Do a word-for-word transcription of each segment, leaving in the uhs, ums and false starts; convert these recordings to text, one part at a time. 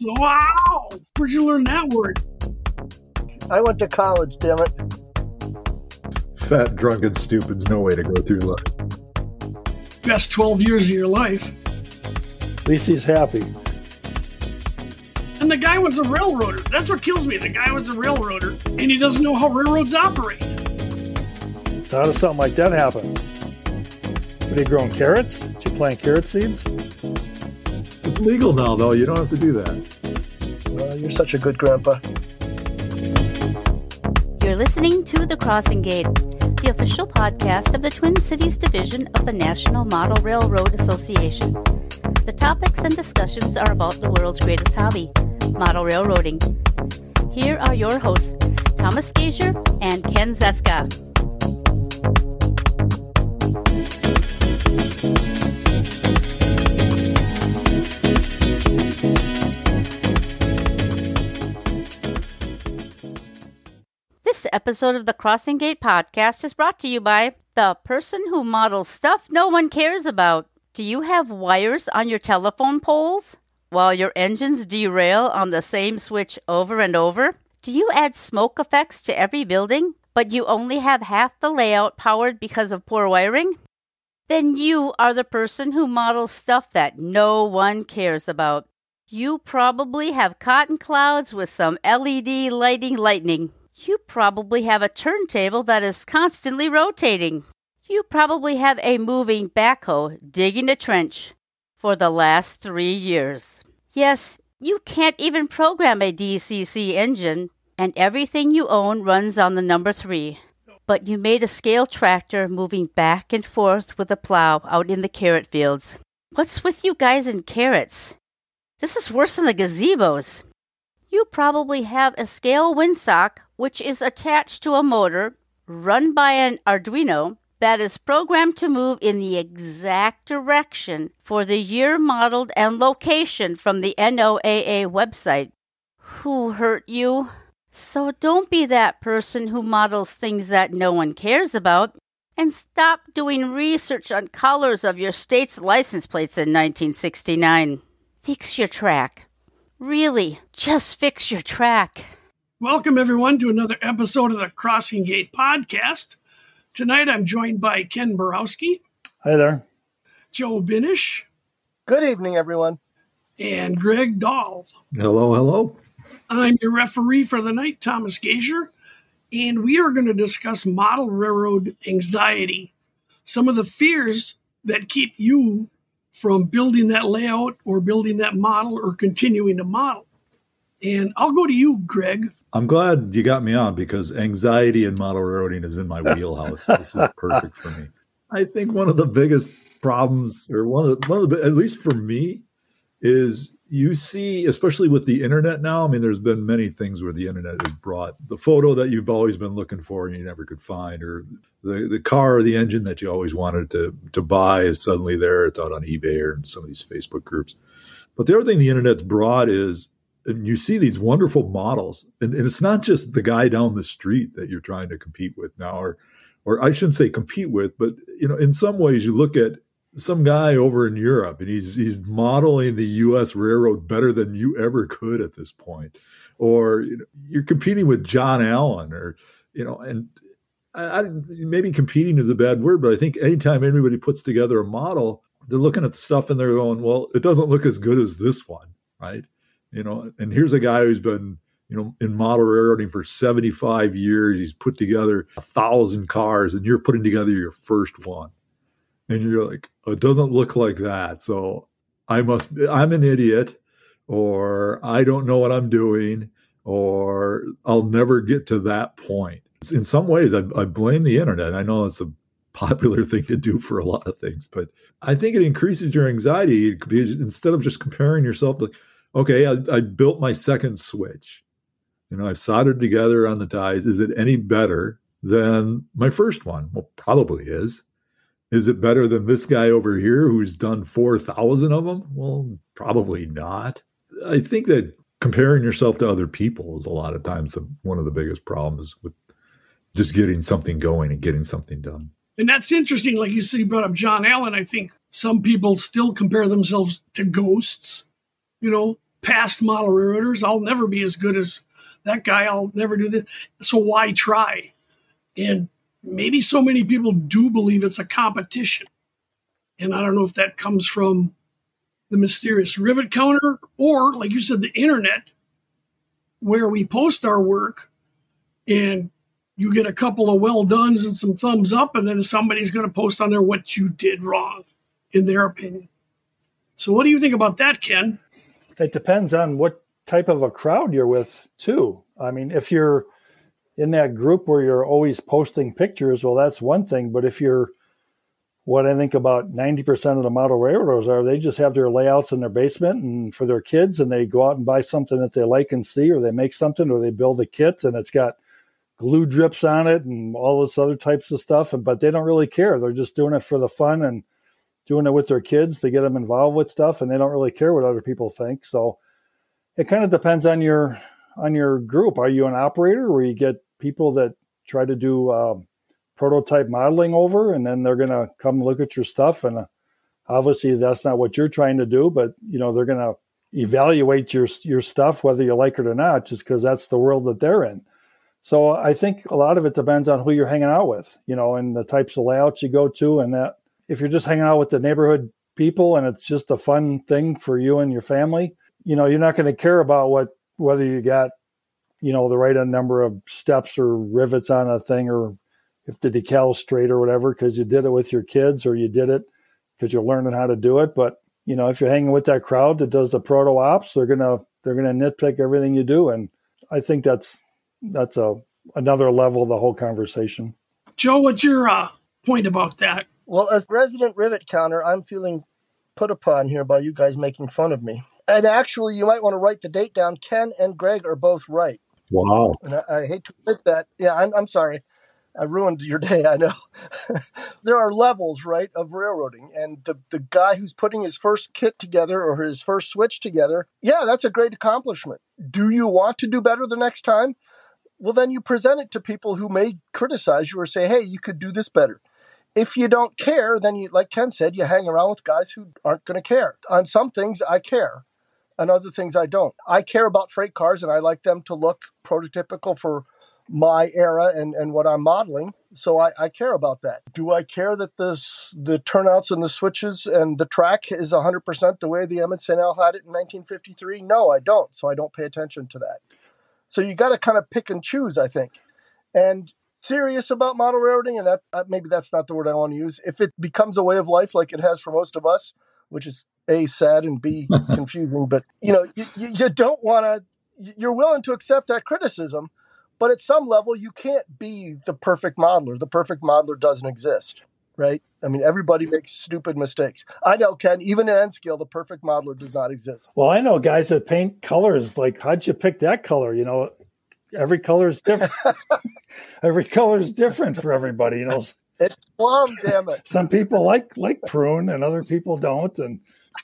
Wow! Where'd you learn that word? I went to college, damn it. Fat, drunk, and stupid's no way to go through life. Best twelve years of your life. At least he's happy. And the guy was a railroader. That's what kills me. The guy was a railroader, and he doesn't know how railroads operate. So how does something like that happen? What, are you growing carrots? Did you plant carrot seeds? It's legal now, though. You don't have to do that. Well, you're such a good grandpa. You're listening to The Crossing Gate, the official podcast of the Twin Cities Division of the National Model Railroad Association. The topics and discussions are about the world's greatest hobby, model railroading. Here are your hosts, Thomas Gazier and Ken Zeska. This episode of the Crossing Gate podcast is brought to you by the person who models stuff no one cares about. Do you have wires on your telephone poles while your engines derail on the same switch over and over? Do you add smoke effects to every building, but you only have half the layout powered because of poor wiring? Then you are the person who models stuff that no one cares about. You probably have cotton clouds with some L E D lighting lightning. You probably have a turntable that is constantly rotating. You probably have a moving backhoe digging a trench for the last three years. Yes, you can't even program a D C C engine, and everything you own runs on the number three. But you made a scale tractor moving back and forth with a plow out in the carrot fields. What's with you guys and carrots? This is worse than the gazebos. You probably have a scale windsock, which is attached to a motor run by an Arduino that is programmed to move in the exact direction for the year modeled and location from the N O A A website. Who hurt you? So don't be that person who models things that no one cares about, and stop doing research on colors of your state's license plates in nineteen sixty-nine. Fix your track. Really, just fix your track. Welcome, everyone, to another episode of the Crossing Gate podcast. Tonight, I'm joined by Ken Borowski. Hi there. Joe Binish. Good evening, everyone. And Greg Dahl. Hello, hello. I'm your referee for the night, Thomas Gazier, and we are going to discuss model railroad anxiety, some of the fears that keep you from building that layout or building that model or continuing to model. And I'll go to you, Greg. I'm glad you got me on because anxiety and model railroading is in my wheelhouse. This is perfect for me. I think one of the biggest problems, or one of the, one of the, at least for me, is you see, especially with the internet now, I mean, there's been many things where the internet has brought the photo that you've always been looking for and you never could find, or the, the car or the engine that you always wanted to, to buy is suddenly there. It's out on eBay or in some of these Facebook groups. But the other thing the internet's brought is, and you see these wonderful models, and, and it's not just the guy down the street that you're trying to compete with now, or, or I shouldn't say compete with, but you know, in some ways you look at some guy over in Europe and he's he's modeling the U S railroad better than you ever could at this point, or you know, you're competing with John Allen, or you know, and I, I, maybe competing is a bad word, but I think anytime anybody puts together a model, they're looking at the stuff and they're going, well, it doesn't look as good as this one, right? You know, and here's a guy who's been, you know, in model railroading for seventy-five years. He's put together a thousand cars and you're putting together your first one. And you're like, oh, it doesn't look like that. So I must, I'm an idiot, or I don't know what I'm doing, or I'll never get to that point. In some ways, I, I blame the internet. I know it's a popular thing to do for a lot of things, but I think it increases your anxiety because instead of just comparing yourself to, okay, I, I built my second switch. You know, I've soldered together on the ties. Is it any better than my first one? Well, probably is. Is it better than this guy over here who's done four thousand of them? Well, probably not. I think that comparing yourself to other people is a lot of times the, one of the biggest problems with just getting something going and getting something done. And that's interesting. Like you said, you brought up John Allen. I think some people still compare themselves to ghosts. You know, past model railroaders. I'll never be as good as that guy. I'll never do this. So why try? And maybe so many people do believe it's a competition. And I don't know if that comes from the mysterious rivet counter or, like you said, the internet, where we post our work and you get a couple of well dones and some thumbs up, and then somebody's going to post on there what you did wrong, in their opinion. So what do you think about that, Ken? It depends on what type of a crowd you're with, too. I mean, if you're in that group where you're always posting pictures, well, that's one thing. But if you're, what I think about ninety percent of the model railroaders are, they just have their layouts in their basement and for their kids, and they go out and buy something that they like and see, or they make something, or they build a kit, and it's got glue drips on it and all this other types of stuff. And, but they don't really care. They're just doing it for the fun and doing it with their kids to get them involved with stuff. And they don't really care what other people think. So it kind of depends on your, on your group. Are you an operator where you get people that try to do uh, prototype modeling over, and then they're going to come look at your stuff? And uh, obviously that's not what you're trying to do, but you know, they're going to evaluate your, your stuff, whether you like it or not, just because that's the world that they're in. So I think a lot of it depends on who you're hanging out with, you know, and the types of layouts you go to. And that if you're just hanging out with the neighborhood people and it's just a fun thing for you and your family, you know, you're not going to care about what, whether you got, you know, the right number of steps or rivets on a thing, or if the decal's straight or whatever, because you did it with your kids, or you did it because you're learning how to do it. But, you know, if you're hanging with that crowd that does the proto ops, they're going to, they're going to nitpick everything you do. And I think that's, that's a another level of the whole conversation. Joe, what's your uh, point about that? Well, as resident rivet counter, I'm feeling put upon here by you guys making fun of me. And actually, you might want to write the date down. Ken and Greg are both right. Wow. And I, I hate to admit that. Yeah, I'm, I'm sorry. I ruined your day, I know. There are levels, right, of railroading. And the, the guy who's putting his first kit together or his first switch together, yeah, that's a great accomplishment. Do you want to do better the next time? Well, then you present it to people who may criticize you or say, hey, you could do this better. If you don't care, then you, like Ken said, you hang around with guys who aren't going to care. On some things, I care. On other things, I don't. I care about freight cars, and I like them to look prototypical for my era and, and what I'm modeling. So I, I care about that. Do I care that the, the turnouts and the switches and the track is one hundred percent the way the Emmett Saint L had it in nineteen fifty-three? No, I don't. So I don't pay attention to that. So you got to kind of pick and choose, I think. And serious about model railroading, and that uh, maybe that's not the word I want to use. If it becomes a way of life like it has for most of us, which is A, sad, and B, confusing, but you know, you, you don't want to, you're willing to accept that criticism, but at some level you can't be the perfect modeler. The perfect modeler doesn't exist, right? I mean, everybody makes stupid mistakes. I know, Ken, even in N-Scale, the perfect modeler does not exist. Well, I know guys that paint colors. Like, how'd you pick that color? You know, every color is different. Every color is different for everybody, you know. It's plum, damn it. Some people like like prune and other people don't. And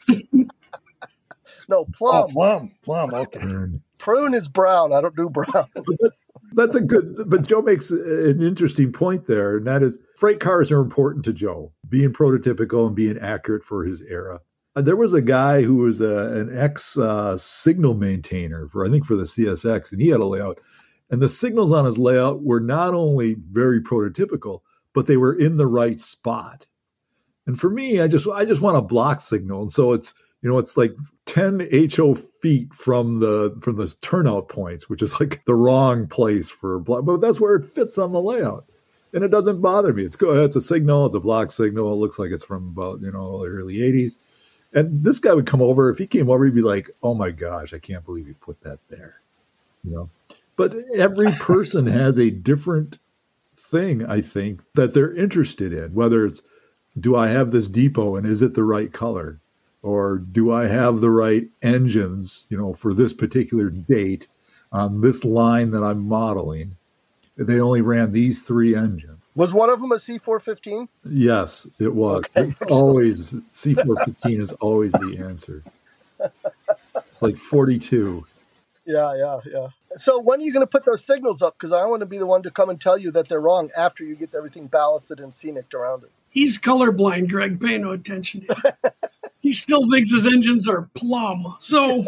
no, plum. Oh, plum, plum, okay. Prune is brown. I don't do brown. That's a good, but Joe makes an interesting point there, and that is freight cars are important to Joe, being prototypical and being accurate for his era. And there was a guy who was a, an ex uh, signal maintainer for, I think, for the C S X, and he had a layout. And the signals on his layout were not only very prototypical, but they were in the right spot. And for me, I just I just want a block signal, and so it's you know it's like ten H O feet from the from the turnout points, which is like the wrong place for block, but that's where it fits on the layout, and it doesn't bother me. It's good. It's a signal. It's a block signal. It looks like it's from about you know early eighties. And this guy would come over. If he came over, he'd be like, "Oh my gosh, I can't believe you put that there," you know. But every person has a different thing, I think, that they're interested in. Whether it's, do I have this depot and is it the right color? Or do I have the right engines, you know, for this particular date on this line that I'm modeling? They only ran these three engines. Was one of them a C four fifteen? Yes, it was. Okay. Always C four fifteen is always the answer. It's like forty-two. Yeah, yeah, yeah. So when are you going to put those signals up? Because I want to be the one to come and tell you that they're wrong after you get everything ballasted and scenic around it. He's colorblind, Greg. Pay no attention to him. he still thinks his engines are plum. So,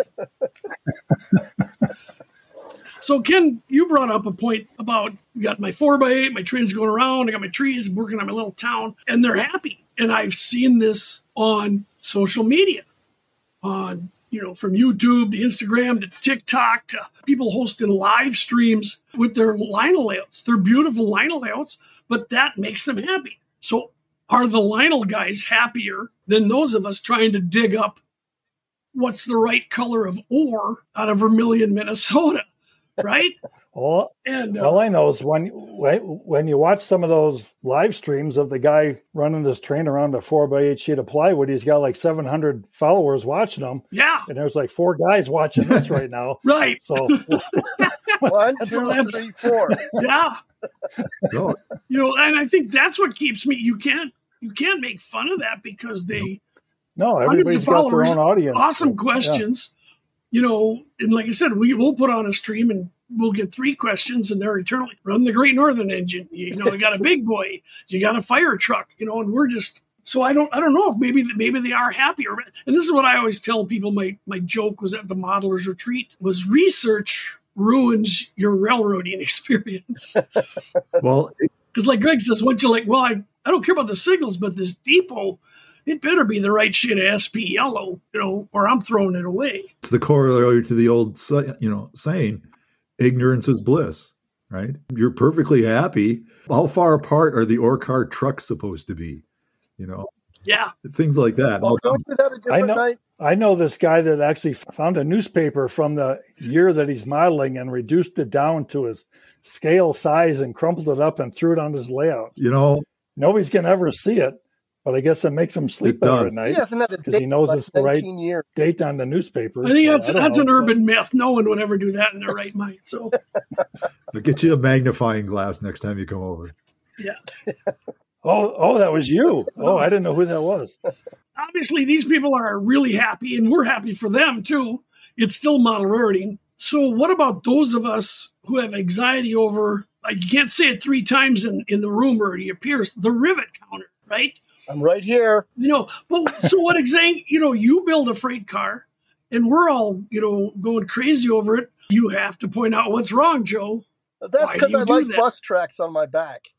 so Ken, you brought up a point about you got my four by eight, my trains going around, I got my trees working on my little town, and they're happy. And I've seen this on social media, on, you know, from YouTube to Instagram to TikTok to people hosting live streams with their Lionel layouts. They're beautiful Lionel layouts, but that makes them happy. So are the Lionel guys happier than those of us trying to dig up what's the right color of ore out of Vermilion, Minnesota, right? All, and uh, all I know is when when you watch some of those live streams of the guy running this train around a four by eight sheet of plywood, he's got like seven hundred followers watching him. Yeah. And there's like four guys watching this right now. Right. So one, two, three, four. Yeah. No. You know, and I think that's what keeps me, you can't, you can't make fun of that because they, no, everybody's got their own audience. Awesome questions. Yeah. You know, and like I said, we will put on a stream and we'll get three questions and they're eternally run the Great Northern engine. You know, you got a big boy, you got a fire truck, you know, and we're just, so I don't, I don't know if maybe, maybe they are happier. And this is what I always tell people. My, my joke was at the modelers retreat was research ruins your railroading experience. Well, because like Greg says, once you're like, well, I, I don't care about the signals, but this depot, it better be the right shade of S P yellow, you know, or I'm throwing it away. It's the corollary to the old, you know, saying, ignorance is bliss, right? You're perfectly happy. How far apart are the ore car trucks supposed to be? You know, yeah, things like that. Well, don't do that a different I know, night. I know this guy that actually found a newspaper from the year that he's modeling and reduced it down to his scale size and crumpled it up and threw it on his layout. You know, nobody's going to ever see it, but I guess it makes him sleep better at night because he knows it's the right years. date on the newspaper. I think so that's I that's know, an so. urban myth. No one would ever do that in their right mind. So I'll get you a magnifying glass next time you come over. Yeah. Oh, oh, that was you. Oh, I didn't know who that was. Obviously, these people are really happy, and we're happy for them, too. It's still model railroading. So what about those of us who have anxiety over, I can't say it three times in, in the room or it appears, the rivet counter, right? I'm right here. You know, well, so what exactly, you know, you build a freight car, and we're all, you know, going crazy over it. You have to point out what's wrong, Joe. That's because I like that? bus tracks on my back.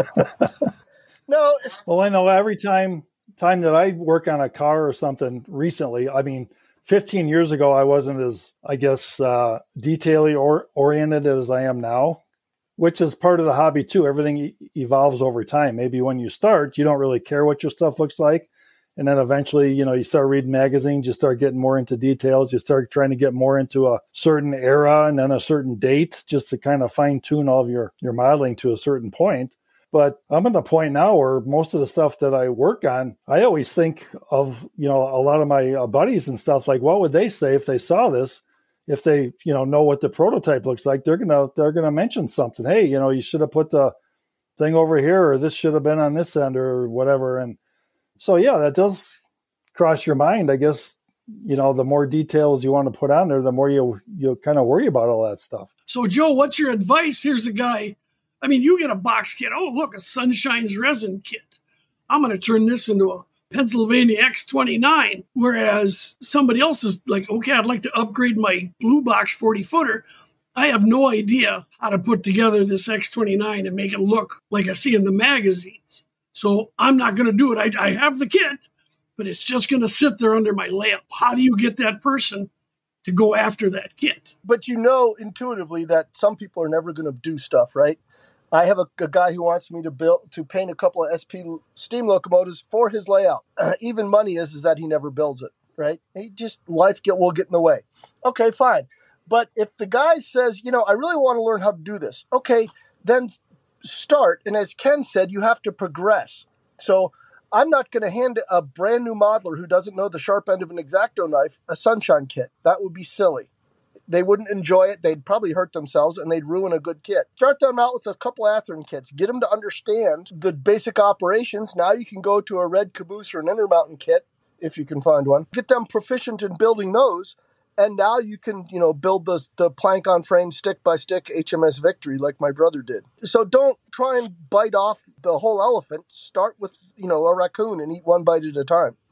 No. Well, I know every time time that I work on a car or something recently, I mean, fifteen years ago, I wasn't as, I guess, uh, detail or, oriented as I am now, which is part of the hobby too. Everything e- evolves over time. Maybe when you start, you don't really care what your stuff looks like. And then eventually, you know, you start reading magazines, you start getting more into details, you start trying to get more into a certain era and then a certain date just to kind of fine tune all of your, your modeling to a certain point. But I'm at a point now where most of the stuff that I work on, I always think of, you know, a lot of my uh, buddies and stuff like, what would they say if they saw this? If they, you know, know what the prototype looks like, they're going to, they're going to mention something. Hey, you know, you should have put the thing over here, or this should have been on this end or whatever. And so, yeah, that does cross your mind. I guess, you know, the more details you want to put on there, the more you, you kind of worry about all that stuff. So Joe, what's your advice? Here's a guy. I mean, you get a box kit. Oh, look, a Sunshine's resin kit. I'm going to turn this into a Pennsylvania X twenty-nine. Whereas somebody else is like, okay, I'd like to upgrade my Blue Box forty footer. I have no idea how to put together this X twenty-nine and make it look like I see in the magazines. So I'm not going to do it. I, I have the kit, but it's just going to sit there under my layup. How do you get that person to go after that kit? But you know intuitively that some people are never going to do stuff, right? I have a, a guy who wants me to build to paint a couple of S P steam locomotives for his layout. Uh, even money is is that he never builds it, right? He just life get will get in the way. Okay, fine. But if the guy says, you know, I really want to learn how to do this, okay, then start. And as Ken said, you have to progress. So I'm not going to hand a brand new modeler who doesn't know the sharp end of an X-Acto knife a Sunshine kit. That would be silly. They wouldn't enjoy it. They'd probably hurt themselves, and they'd ruin a good kit. Start them out with a couple Athearn kits. Get them to understand the basic operations. Now you can go to a Red Caboose or an Intermountain kit, if you can find one. Get them proficient in building those, and now you can, you know, build the, the plank-on-frame, stick-by-stick H M S Victory like my brother did. So don't try and bite off the whole elephant. Start with, you know, a raccoon and eat one bite at a time.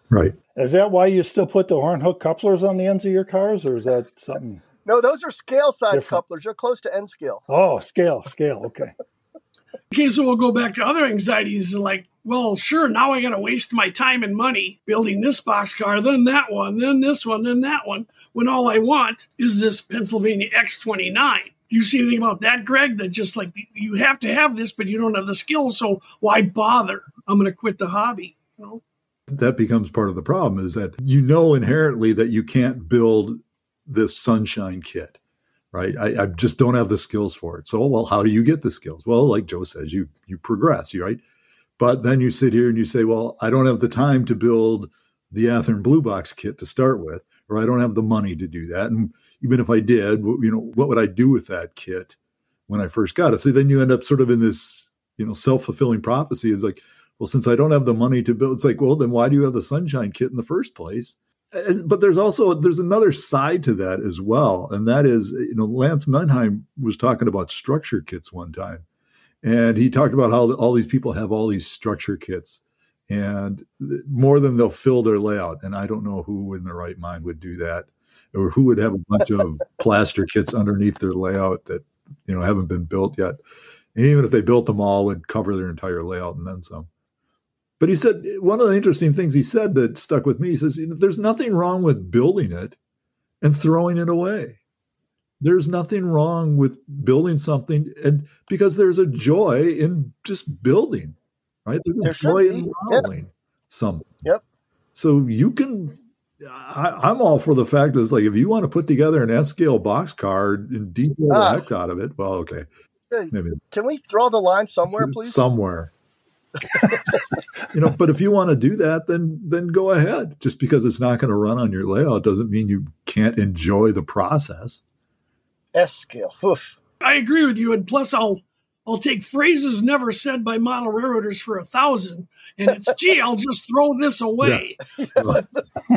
Right. Is that why you still put the horn hook couplers on the ends of your cars, or is that something? No, those are scale size Different. couplers. They're close to end scale. Oh, scale, scale. Okay. Okay, so we'll go back to other anxieties like, well, sure, now I got to waste my time and money building this boxcar, then that one, then this one, then that one, when all I want is this Pennsylvania X twenty-nine. Do you see anything about that, Greg? That just like, you have to have this, but you don't have the skills, so why bother? I'm going to quit the hobby. You know? That becomes part of the problem, is that you know inherently that you can't build this sunshine kit, right? I, I just don't have the skills for it. So, well, how do you get the skills? Well, like Joe says, you you progress, right? But then you sit here and you say, well, I don't have the time to build the Athearn Blue Box kit to start with, or I don't have the money to do that. And even if I did, you know, what would I do with that kit when I first got it? So then you end up sort of in this, you know, self-fulfilling prophecy. Is like, well, since I don't have the money to build, it's like, well, then why do you have the sunshine kit in the first place? And, but there's also, there's another side to that as well. And that is, you know, Lance Menheim was talking about structure kits one time. And he talked about how all these people have all these structure kits, and more than they'll fill their layout. And I don't know who in their right mind would do that, or who would have a bunch of plaster kits underneath their layout that, you know, haven't been built yet. And even if they built them all, would cover their entire layout and then some. But he said, one of the interesting things he said that stuck with me, he says, there's nothing wrong with building it and throwing it away. There's nothing wrong with building something, and because there's a joy in just building, right? There's a There should joy be. in modeling something. Yep. So you can, I, I'm all for the fact that it's like, if you want to put together an S-scale boxcar and detail Ah. the heck out of it, well, okay. Hey, Maybe. Can we draw the line somewhere, please? Somewhere. You know, but if you want to do that, then then go ahead. Just because it's not going to run on your layout doesn't mean you can't enjoy the process. S scale. Oof. I agree with you, and plus I'll I'll take phrases never said by model railroaders for a thousand, and it's, gee, I'll just throw this away. Right.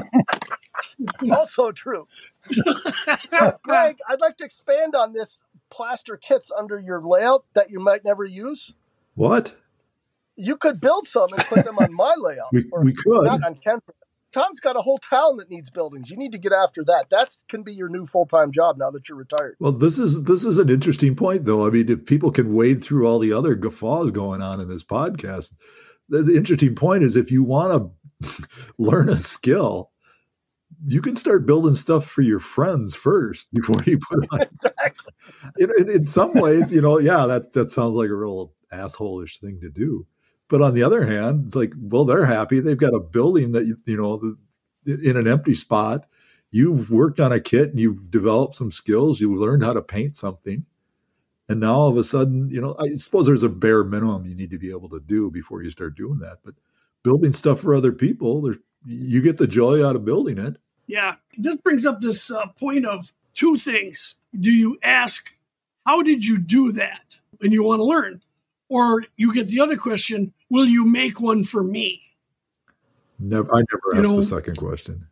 Also true. Greg, I'd like to expand on this plaster kits under your layout that you might never use. What? You could build some and put them on my layout. We, or we could. not on Ken's. Tom's got a whole town that needs buildings. You need to get after that. That can be your new full-time job now that you're retired. Well, this is this is an interesting point, though. I mean, if people can wade through all the other guffaws going on in this podcast, the, the interesting point is if you want to learn a skill, you can start building stuff for your friends first before you put it on. Exactly. In, in, in some ways, you know, yeah, that, that sounds like a real asshole-ish thing to do. But on the other hand, it's like, well, they're happy. They've got a building that, you, you know, the, in an empty spot. You've worked on a kit and you've developed some skills. You learned how to paint something. And now all of a sudden, you know, I suppose there's a bare minimum you need to be able to do before you start doing that. But building stuff for other people, there's, you get the joy out of building it. Yeah, this brings up this uh, point of two things. Do you ask, how did you do that? And you want to learn. Or you get the other question, will you make one for me? Never, I never You asked know- the second question.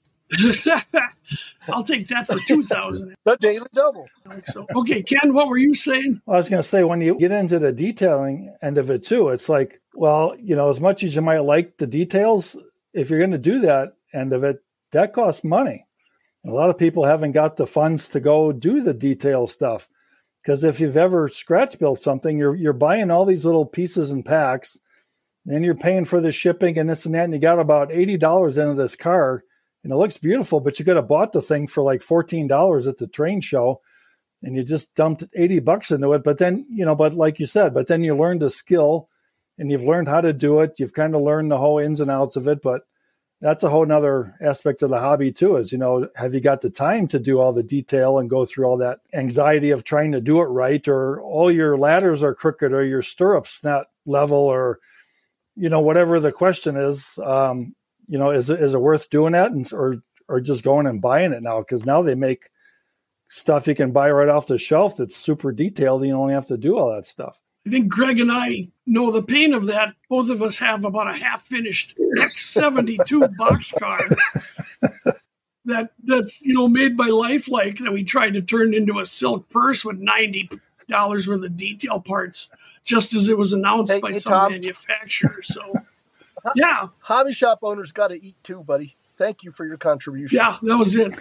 I'll take that for two thousand. The daily double. So, okay, Ken, what were you saying? I was going to say, when you get into the detailing end of it too, it's like, well, you know, as much as you might like the details, if you're going to do that end of it, that costs money. A lot of people haven't got the funds to go do the detail stuff. Because if you've ever scratch built something, you're you're buying all these little pieces and packs, then you're paying for the shipping and this and that, and you got about eighty dollars into this car, and it looks beautiful, but you could have bought the thing for like fourteen dollars at the train show, and you just dumped eighty bucks into it. But then, you know, but like you said, but then you learned a skill, and you've learned how to do it. You've kind of learned the whole ins and outs of it, but that's a whole nother aspect of the hobby too, is, you know, have you got the time to do all the detail and go through all that anxiety of trying to do it right, or all your ladders are crooked, or your stirrups not level, or, you know, whatever the question is, um, you know, is it, is it worth doing that, and, or, or just going and buying it now? Cause now they make stuff you can buy right off the shelf that's super detailed. And you only have to do all that stuff. I think Greg and I know the pain of that. Both of us have about a half-finished X seventy-two boxcar that that's you know made by Lifelike that we tried to turn into a silk purse with ninety dollars worth of detail parts, just as it was announced Hey, by hey, some Tom. manufacturer. So Yeah. Hobby shop owners got to eat too, buddy. Thank you for your contribution. Yeah, that was it.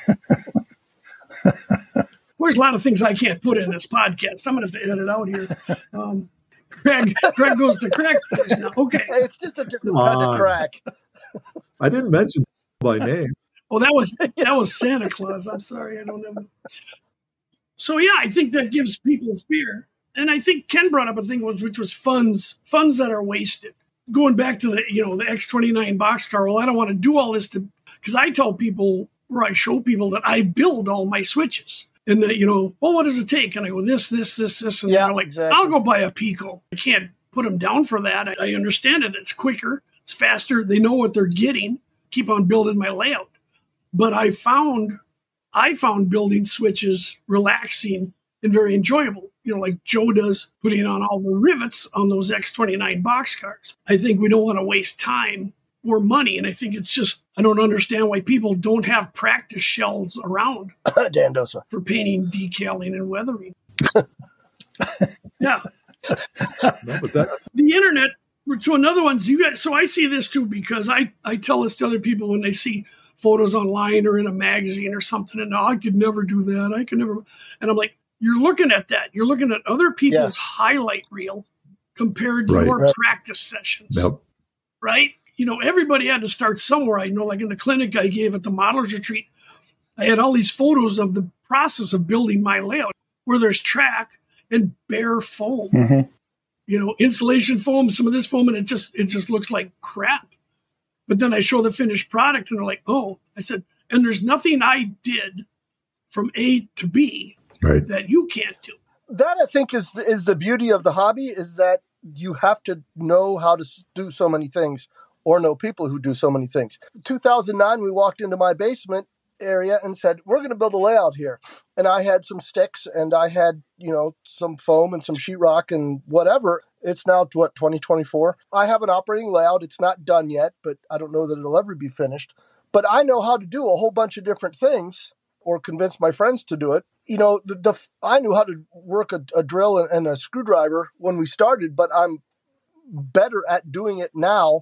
There's a lot of things I can't put in this podcast. I'm going to have to edit out here. Um, Greg, Greg goes to crack place now. Okay. Hey, it's just a different kind of crack. I didn't mention by name. Oh, that was that was Santa Claus. I'm sorry, I don't know. So yeah, I think that gives people fear, and I think Ken brought up a thing which was funds, funds that are wasted. Going back to the you know the X twenty-nine boxcar. Well, I don't want to do all this to because I tell people or I show people that I build all my switches, and that you know, well, what does it take? And I go this, this, this, this, and yeah, they're like, exactly. I'll go buy a Pico. I can't put them down for that. I, I understand it. It's quicker, it's faster. They know what they're getting. Keep on building my layout. But I found, I found building switches relaxing and very enjoyable. You know, like Joe does, putting on all the rivets on those X twenty-nine boxcars. I think we don't want to waste time or money, and I think it's just I don't understand why people don't have practice shells around Dan Dosa. for painting, decaling, and weathering. Yeah, No, but that, the internet. So another one's you guys. So I see this too because I I tell this to other people when they see photos online or in a magazine or something, and oh, I could never do that. I could never. And I'm like, you're looking at that. You're looking at other people's yeah. highlight reel compared to Right. your Right. practice sessions. yep. Right? You know, everybody had to start somewhere. I know, like in the clinic I gave at the Modelers Retreat, I had all these photos of the process of building my layout where there's track and bare foam. Mm-hmm. You know, insulation foam, some of this foam, and it just it just looks like crap. But then I show the finished product, and they're like, "Oh," I said, "And there's nothing I did from A to B Right. that you can't do." That I think is is the beauty of the hobby is that you have to know how to do so many things or know people who do so many things. two thousand nine, we walked into my basement area and said, we're going to build a layout here. And I had some sticks and I had, you know, some foam and some sheetrock and whatever. It's now, what, twenty twenty-four? I have an operating layout. It's not done yet, but I don't know that it'll ever be finished. But I know how to do a whole bunch of different things or convince my friends to do it. You know, the, the I knew how to work a, a drill and, and a screwdriver when we started, but I'm better at doing it now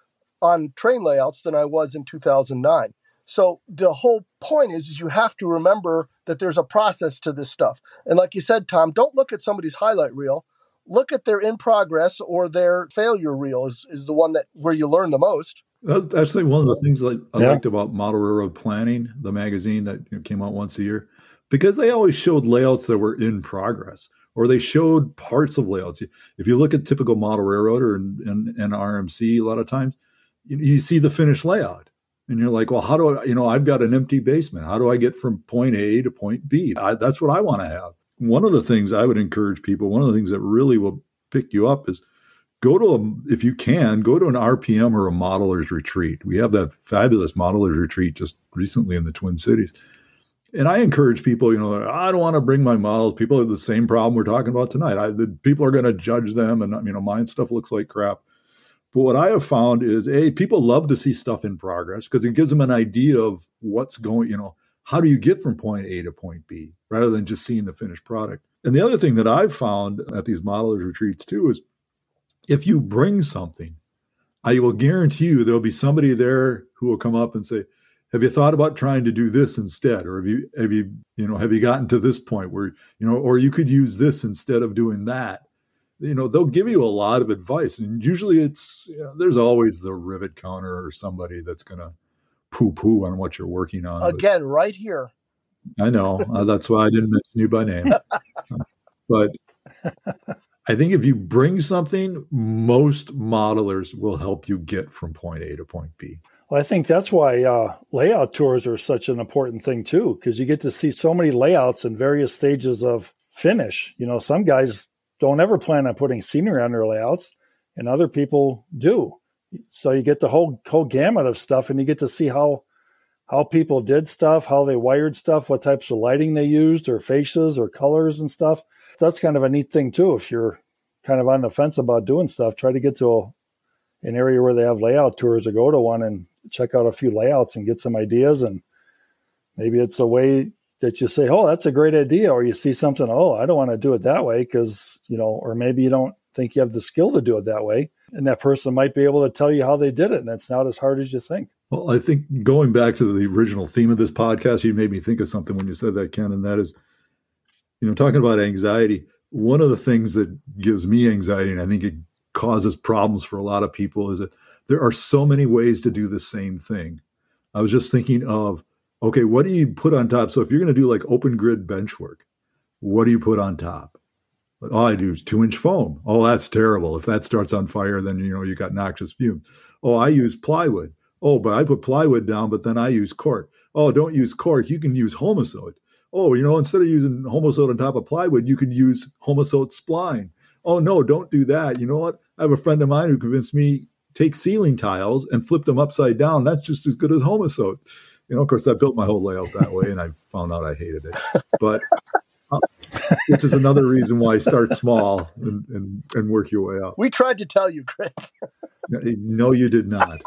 on train layouts than I was in two thousand nine. So the whole point is, is you have to remember that there's a process to this stuff. And like you said, Tom, don't look at somebody's highlight reel. Look at their in progress or their failure reel is, is the one that where you learn the most. That's actually one of the things that I Yeah. liked about Model Railroad Planning, the magazine that you know, came out once a year, because they always showed layouts that were in progress, or they showed parts of layouts. If you look at typical model railroader and, and, and R M C, a lot of times you, you see the finished layout, and you're like, well, how do I? You know, I've got an empty basement. How do I get from point A to point B? I, that's what I want to have. One of the things I would encourage people, one of the things that really will pick you up is go to a, if you can, go to an R P M or a modeler's retreat. We have that fabulous modeler's retreat just recently in the Twin Cities. And I encourage people, you know, I don't want to bring my models. People have the same problem we're talking about tonight. I, the, people are going to judge them, and you know, mine stuff looks like crap. But what I have found is, A, people love to see stuff in progress because it gives them an idea of what's going, you know, how do you get from point A to point B rather than just seeing the finished product. And the other thing that I've found at these modelers retreats too is if you bring something, I will guarantee you there'll be somebody there who will come up and say, have you thought about trying to do this instead? Or have you, have you, you know, have you gotten to this point where, you know, or you could use this instead of doing that? You know, they'll give you a lot of advice. And usually it's, you know, there's always the rivet counter or somebody that's going to poo-poo on what you're working on. Again, right here. I know. Uh, that's why I didn't mention you by name. But I think if you bring something, most modelers will help you get from point A to point B. Well, I think that's why uh, layout tours are such an important thing too, because you get to see so many layouts in various stages of finish. You know, some guys don't ever plan on putting scenery on their layouts, and other people do. So you get the whole whole gamut of stuff, and you get to see how how people did stuff, how they wired stuff, what types of lighting they used, or fascias, or colors and stuff. That's kind of a neat thing too. If you're kind of on the fence about doing stuff, try to get to a, an area where they have layout tours, or go to one and check out a few layouts and get some ideas. And maybe it's a way that you say, oh, that's a great idea. Or you see something, oh, I don't want to do it that way because, you know, or maybe you don't think you have the skill to do it that way. And that person might be able to tell you how they did it, and it's not as hard as you think. Well, I think going back to the original theme of this podcast, you made me think of something when you said that, Ken, and that is, you know, talking about anxiety. One of the things that gives me anxiety, and I think it causes problems for a lot of people, is that there are so many ways to do the same thing. I was just thinking of, okay, what do you put on top? So if you're going to do like open grid bench work, what do you put on top? All I do is two inch foam. Oh, that's terrible. If that starts on fire, then, you know, you got noxious fumes. Oh, I use plywood. Oh, but I put plywood down, but then I use cork. Oh, don't use cork. You can use Homosote. Oh, you know, instead of using Homosote on top of plywood, you could use Homosote spline. Oh, no, don't do that. You know what? I have a friend of mine who convinced me take ceiling tiles and flip them upside down. That's just as good as Homosote. You know, of course, I built my whole layout that way, and I found out I hated it. But uh, which is another reason why start small and, and, and work your way up. We tried to tell you, Craig. No, you did not.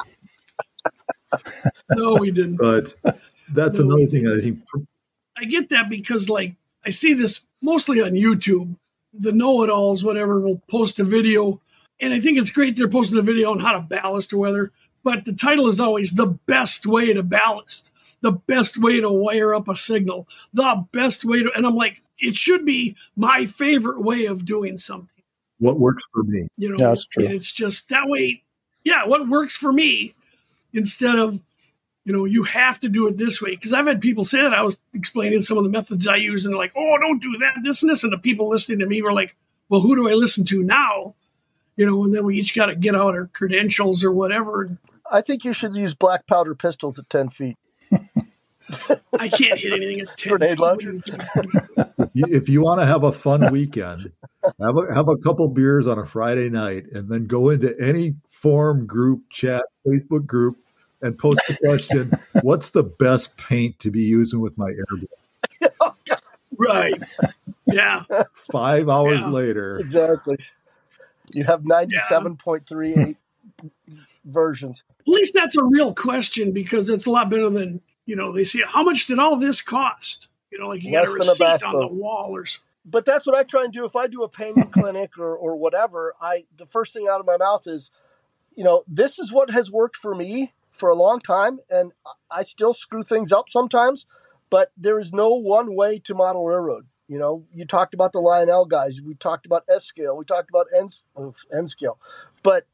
No, we didn't. But that's No, another thing I think. I get that because, like, I see this mostly on YouTube. The know-it-alls, whatever, will post a video. And I think it's great they're posting a video on how to ballast or whether. But the title is always the best way to ballast, the best way to wire up a signal, the best way to. And I'm like, it should be my favorite way of doing something. What works for me? You know, Yeah, that's true. And it's just that way. Yeah, what works for me instead of, you know, you have to do it this way. Because I've had people say that. I was explaining some of the methods I use, and they're like, oh, don't do that, this and this. And the people listening to me were like, well, who do I listen to now? You know, and then we each got to get out our credentials or whatever. I think you should use black powder pistols at ten feet. I can't hit anything at ten. Grenade launcher. If you, if you want to have a fun weekend, have a, have a couple beers on a Friday night, and then go into any forum group, chat, Facebook group, and post the question, what's the best paint to be using with my airball? Right. Yeah. Five hours Yeah. later. Exactly. You have ninety-seven point three eight versions. At least that's a real question because it's a lot better than, you know, they say, how much did all this cost? You know, like you Less got a than a receipt bass on boat. the wall or something. But that's what I try and do. If I do a painting clinic or, or whatever, I the first thing out of my mouth is, you know, this is what has worked for me for a long time, and I still screw things up sometimes, but there is no one way to model railroad. You know, you talked about the Lionel guys. We talked about S-scale. We talked about N, oh, N-scale. But,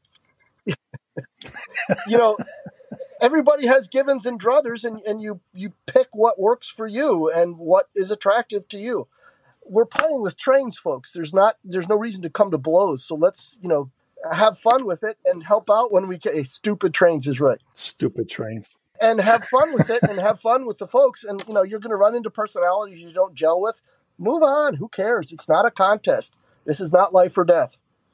you know, everybody has givens and druthers, and, and you, you pick what works for you and what is attractive to you. We're playing with trains, folks. There's not, there's no reason to come to blows. So let's, you know, have fun with it and help out when we can. Hey, stupid trains is right. Stupid trains. And have fun with it and have fun with the folks. And, you know, you're going to run into personalities you don't gel with. Move on. Who cares? It's not a contest. This is not life or death.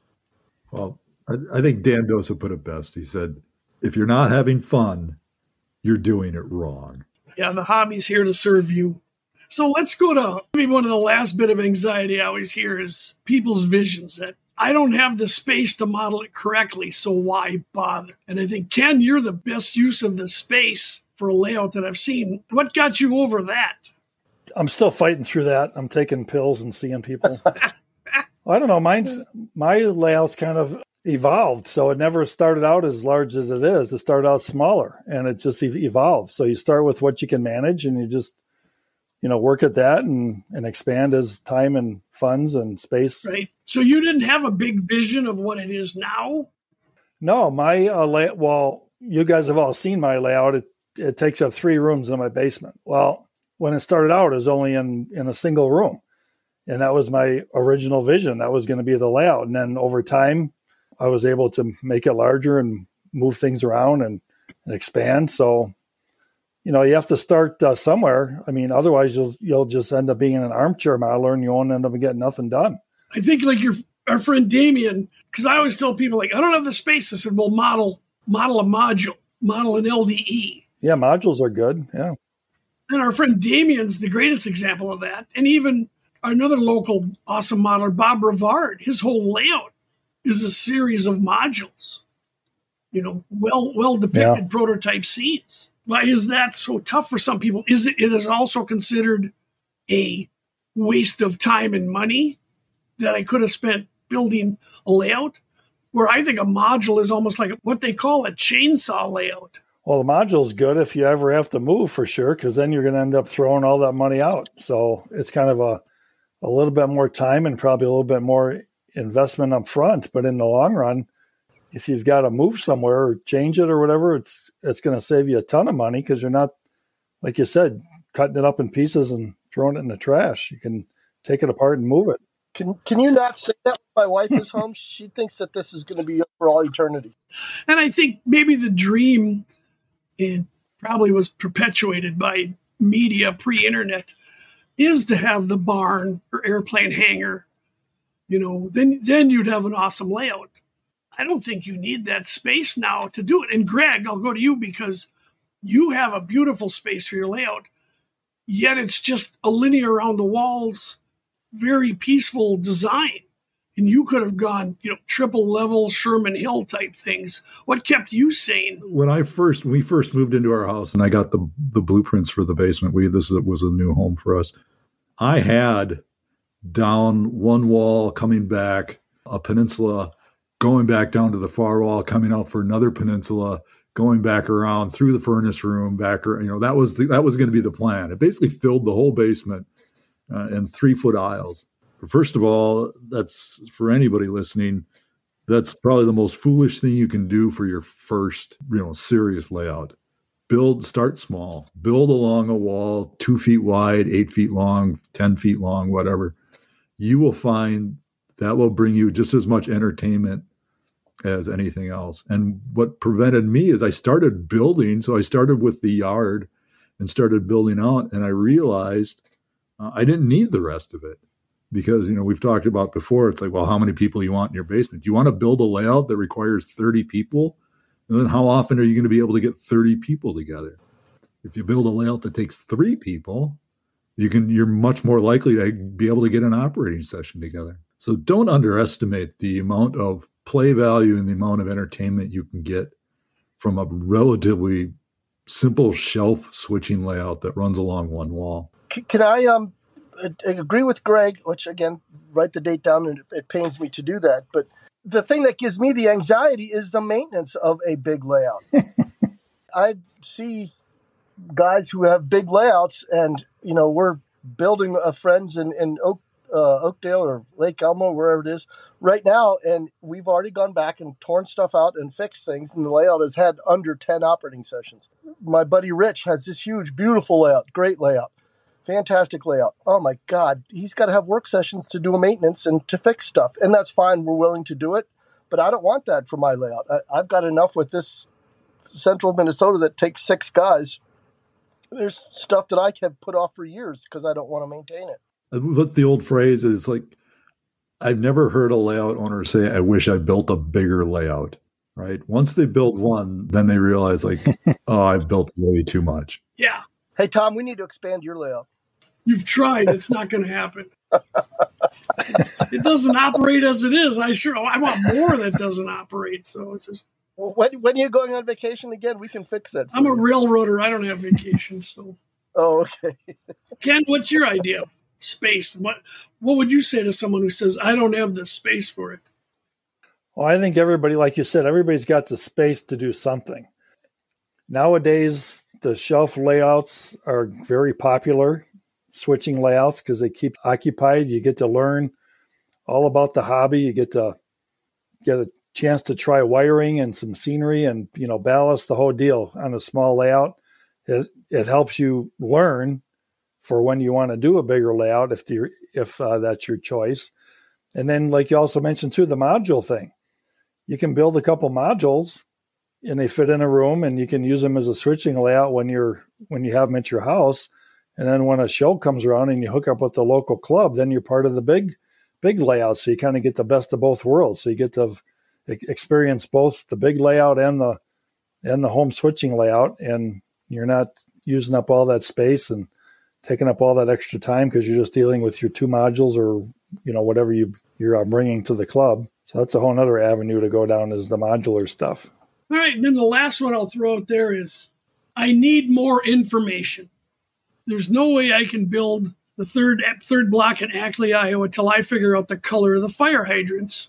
Well, I, I think Dan Dosa put it best. He said, if you're not having fun, you're doing it wrong. Yeah, the hobby's here to serve you. So let's go to maybe one of the last bit of anxiety I always hear is people's visions that I don't have the space to model it correctly, so why bother? And I think, Ken, you're the best use of the space for a layout that I've seen. What got you over that? I'm still fighting through that. I'm taking pills and seeing people. I don't know. Mine's my layout's kind of evolved. So it never started out as large as it is. It started out smaller and it just evolved. So you start with what you can manage and you just, you know, work at that and, and expand as time and funds and space. Right. So you didn't have a big vision of what it is now? No, my uh, lay- well, you guys have all seen my layout. It, it takes up three rooms in my basement. Well, when it started out, it was only in, in a single room. And that was my original vision. That was going to be the layout. And then over time, I was able to make it larger and move things around and, and expand. So, you know, you have to start uh, somewhere. I mean, otherwise you'll you'll just end up being an armchair modeler and you won't end up getting nothing done. I think like your our friend Damien, because I always tell people like, I don't have the space. I said, well, model model a module, model an L D E. Yeah, modules are good. Yeah. And our friend Damien's the greatest example of that. And even another local awesome modeler, Bob Rivard, his whole layout is a series of modules, you know, well well depicted Yeah. prototype scenes. Why is that so tough for some people? Is it, it is also considered a waste of time and money that I could have spent building a layout? where I think a module is almost like what they call a chainsaw layout. Well, the module's good if you ever have to move for sure, because then you're going to end up throwing all that money out. So it's kind of a, a little bit more time and probably a little bit more investment up front. But in the long run, if you've got to move somewhere or change it or whatever, it's it's going to save you a ton of money because you're not, like you said, cutting it up in pieces and throwing it in the trash. You can take it apart and move it. Can can you not say that when my wife is home? She thinks that this is going to be for all eternity. And I think maybe the dream, it probably was perpetuated by media pre-internet, is to have the barn or airplane hangar. You know, then then you'd have an awesome layout. I don't think you need that space now to do it. And Greg, I'll go to you because you have a beautiful space for your layout, yet it's just a linear around the walls, very peaceful design. And you could have gone, you know, triple level Sherman Hill type things. What kept you sane? When I first, when we first moved into our house and I got the the blueprints for the basement, we this was a new home for us. I had down one wall, coming back, a peninsula, going back down to the far wall, coming out for another peninsula, going back around through the furnace room, back, you know, that was the, that was going to be the plan. It basically filled the whole basement uh, in three foot aisles. First of all, that's for anybody listening, that's probably the most foolish thing you can do for your first, you know, serious layout. Build, start small, build along a wall, two feet wide, eight feet long, ten feet long, whatever. You will find that will bring you just as much entertainment as anything else. And what prevented me is I started building. So I started with the yard and started building out. And I realized uh, I didn't need the rest of it. Because, you know, we've talked about before, it's like, well, how many people you want in your basement? Do you want to build a layout that requires thirty people? And then how often are you going to be able to get thirty people together? If you build a layout that takes three people, you can, you're much more likely to be able to get an operating session together. So don't underestimate the amount of play value and the amount of entertainment you can get from a relatively simple shelf switching layout that runs along one wall. Can I, um, I agree with Greg, which again, write the date down, and it pains me to do that. But the thing that gives me the anxiety is the maintenance of a big layout. I see guys who have big layouts, and you know, we're building a friends in, in Oak, uh, Oakdale or Lake Elmo, wherever it is, right now, and we've already gone back and torn stuff out and fixed things, and the layout has had under ten operating sessions. My buddy Rich has this huge, beautiful layout, great layout. Fantastic layout. Oh my God. He's got to have work sessions to do a maintenance and to fix stuff. And that's fine. We're willing to do it. But I don't want that for my layout. I, I've got enough with this central Minnesota that takes six guys. There's stuff that I can put off for years because I don't want to maintain it. But the old phrase is like, I've never heard a layout owner say, I wish I built a bigger layout, right? Once they build one, then they realize like, oh, I've built way too much. Yeah. Hey, Tom, we need to expand your layout. You've tried. It's not going to happen. It doesn't operate as it is. I sure I want more that doesn't operate. So it's just. Well, when when are you going on vacation again? We can fix that. I'm you. a railroader. I don't have vacation. So. Oh, okay. Ken, what's your idea of space? What What would you say to someone who says, I don't have the space for it? Well, I think everybody, like you said, everybody's got the space to do something. Nowadays, the shelf layouts are very popular. Switching layouts because they keep occupied. You get to learn all about the hobby. You get to get a chance to try wiring and some scenery and, you know, ballast, the whole deal on a small layout. It, it helps you learn for when you want to do a bigger layout if the, if uh, that's your choice. And then, like you also mentioned too, the module thing. You can build a couple modules and they fit in a room, and you can use them as a switching layout when you're when you have them at your house. And then when a show comes around and you hook up with the local club, then you're part of the big, big layout. So you kind of get the best of both worlds. So you get to experience both the big layout and the and the home switching layout, and you're not using up all that space and taking up all that extra time because you're just dealing with your two modules or, you know, whatever you you're bringing to the club. So that's a whole other avenue to go down, is the modular stuff. All right, and then the last one I'll throw out there is, I need more information. There's no way I can build the third third block in Ackley, Iowa, till I figure out the color of the fire hydrants.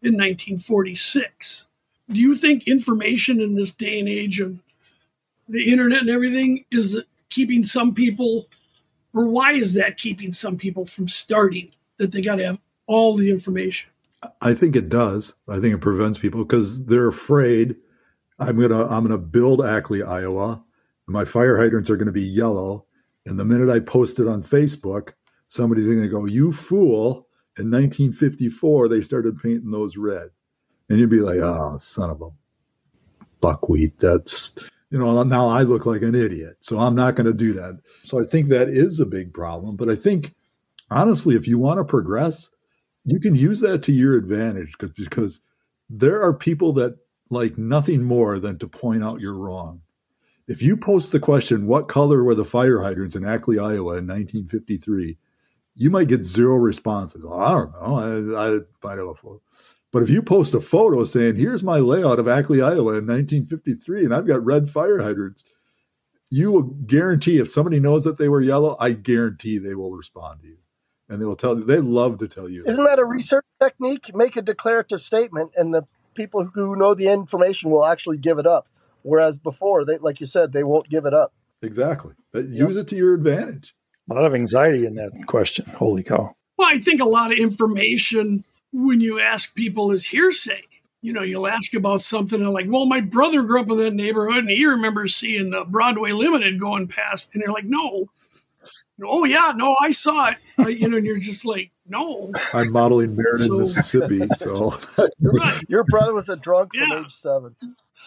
in nineteen forty-six. Do you think information in this day and age of the internet and everything is keeping some people, or why is that keeping some people from starting, that they got to have all the information? I think it does. I think it prevents people because they're afraid I'm gonna I'm gonna build Ackley, Iowa. And my fire hydrants are going to be yellow. And the minute I post it on Facebook, somebody's going to go, "You fool. In nineteen fifty-four, they started painting those red." And you'd be like, "Oh, son of a buckwheat. That's, you know, now I look like an idiot. So I'm not going to do that." So I think that is a big problem. But I think, honestly, if you want to progress, you can use that to your advantage because, because there are people that like nothing more than to point out you're wrong. If you post the question, "What color were the fire hydrants in Ackley, Iowa in nineteen fifty-three? You might get zero responses. "Well, I don't know. I, I might have a photo." But if you post a photo saying, "Here's my layout of Ackley, Iowa in nineteen fifty-three, and I've got red fire hydrants," you will guarantee if somebody knows that they were yellow, I guarantee they will respond to you. And they will tell you, they love to tell you. Isn't that a research technique? Make a declarative statement, and the people who know the information will actually give it up. Whereas before, they, like you said, they won't give it up. Exactly. Use it to your advantage. A lot of anxiety in that question. Holy cow. Well, I think a lot of information when you ask people is hearsay. You know, you'll ask about something and like, "Well, my brother grew up in that neighborhood and he remembers seeing the Broadway Limited going past." And they're like, "No." "Oh, yeah, no, I saw it." Right? You know, and you're just like, no. I'm modeling Meriden, So- Mississippi. So You're right. Your brother was a drunk from Yeah. age seven.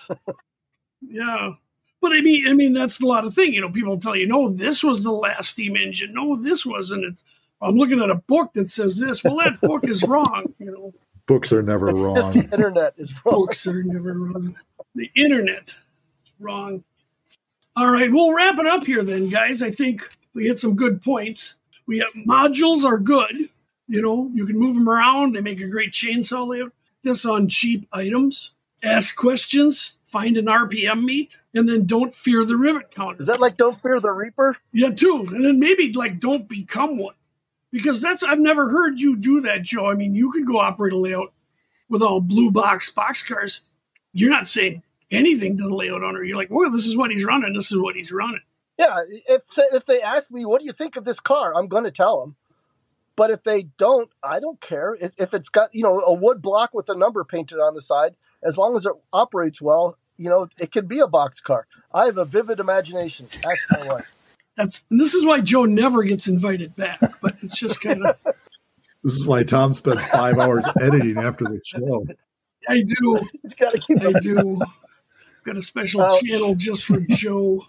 Yeah. But I mean, I mean, that's a lot of thing. You know, people tell you, "No, this was the last steam engine. No, this wasn't." It's, I'm looking at a book that says this. Well, that book is wrong. You know, books are never Just wrong. the internet is wrong. books are never wrong. The internet is wrong. All right, we'll wrap it up here then, guys. I think we hit some good points. We have modules are good. You know, you can move them around. They make a great chainsaw layout. This on cheap items. Ask questions. Find an R P M meet. And then don't fear the rivet counter. Is that like Don't Fear the Reaper? Yeah, too. And then maybe like don't become one. Because that's, I've never heard you do that, Joe. I mean, you could go operate a layout with all blue box boxcars. You're not saying anything to the layout owner. You're like, "Well, this is what he's running. This is what he's running." Yeah, if if they ask me, "What do you think of this car?" I'm going to tell them. But if they don't, I don't care. If, if it's got, you know, a wood block with a number painted on the side, as long as it operates well, you know, it can be a box car. I have a vivid imagination. Ask my wife. That's, and this is why Joe never gets invited back. But it's just kind of, This is why Tom spends five hours editing after the show. I do. He's got to keep I do. Got a special Ouch. channel just for Joe.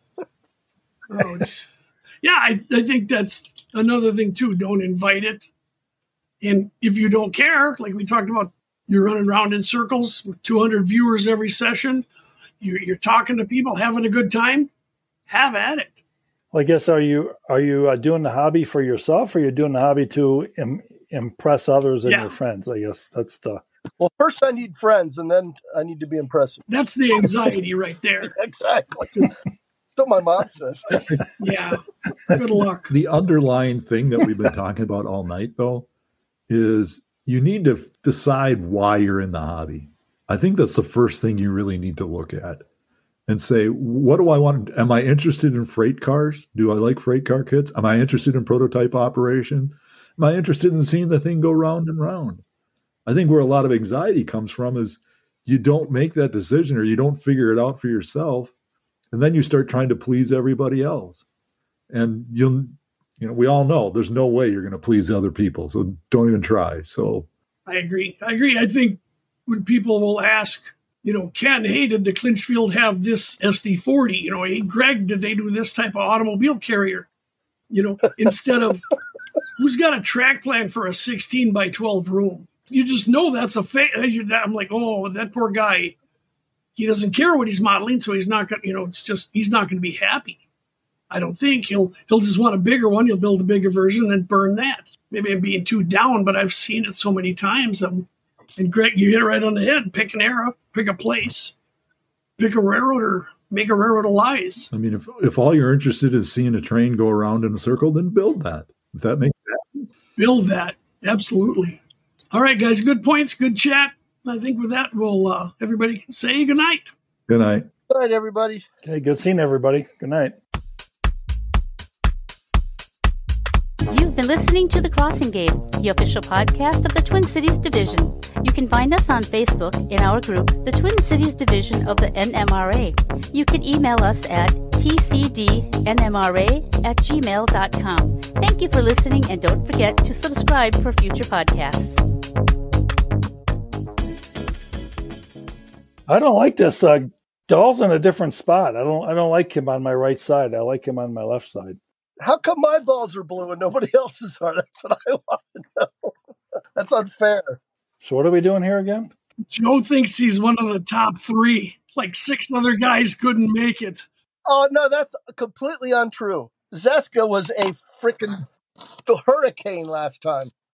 Ouch. Yeah, I, I think that's another thing too. Don't invite it. And if you don't care, like we talked about, you're running around in circles with two hundred viewers every session. You're, you're talking to people, having a good time. Have at it. Well, I guess are you are you uh, doing the hobby for yourself, or you're doing the hobby to Im- impress others and Yeah. your friends? I guess that's the Well, first I need friends, and then I need to be impressive. That's the anxiety right there. Exactly. So my mom says. Yeah. Good luck. The underlying thing that we've been talking about all night, though, is you need to f- decide why you're in the hobby. I think that's the first thing you really need to look at and say, what do I want? Am I interested in freight cars? Do I like freight car kits? Am I interested in prototype operation? Am I interested in seeing the thing go round and round? I think where a lot of anxiety comes from is you don't make that decision or you don't figure it out for yourself. And then you start trying to please everybody else. And you'll, you know, we all know there's no way you're going to please other people. So don't even try. So I agree. I agree. I think when people will ask, you know, Ken, hey, did the Clinchfield have this S D forty? You know, hey, Greg, did they do this type of automobile carrier? You know, instead of who's got a track plan for a sixteen by twelve room? You just know that's a fa- I'm like, oh, that poor guy. He doesn't care what he's modeling, so he's not going. You know, it's just he's not going to be happy. I don't think he'll he'll just want a bigger one. He'll build a bigger version and burn that. Maybe I'm being too down, but I've seen it so many times. Um, and Greg, you hit it right on the head. Pick an era, pick a place, pick a railroad, or make a railroad of lies. I mean, if if all you're interested is seeing a train go around in a circle, then build that. If that makes sense. Build that. Absolutely. All right, guys. Good points. Good chat. I think with that, we'll uh, everybody can say good night. Good night. Good night, everybody. Okay, good seeing everybody. Good night. You've been listening to The Crossing Gate, the official podcast of the Twin Cities Division. You can find us on Facebook in our group, the Twin Cities Division of the N M R A. You can email us at t c d n m r a at gmail dot com. Thank you for listening, and don't forget to subscribe for future podcasts. I don't like this. Uh, Dahl's in a different spot. I don't. I don't like him on my right side. I like him on my left side. How come my balls are blue and nobody else's are? That's what I want to know. That's unfair. So what are we doing here again? Joe thinks he's one of the top three. Like six other guys couldn't make it. Oh, no, that's completely untrue. Zeska was a freaking hurricane last time.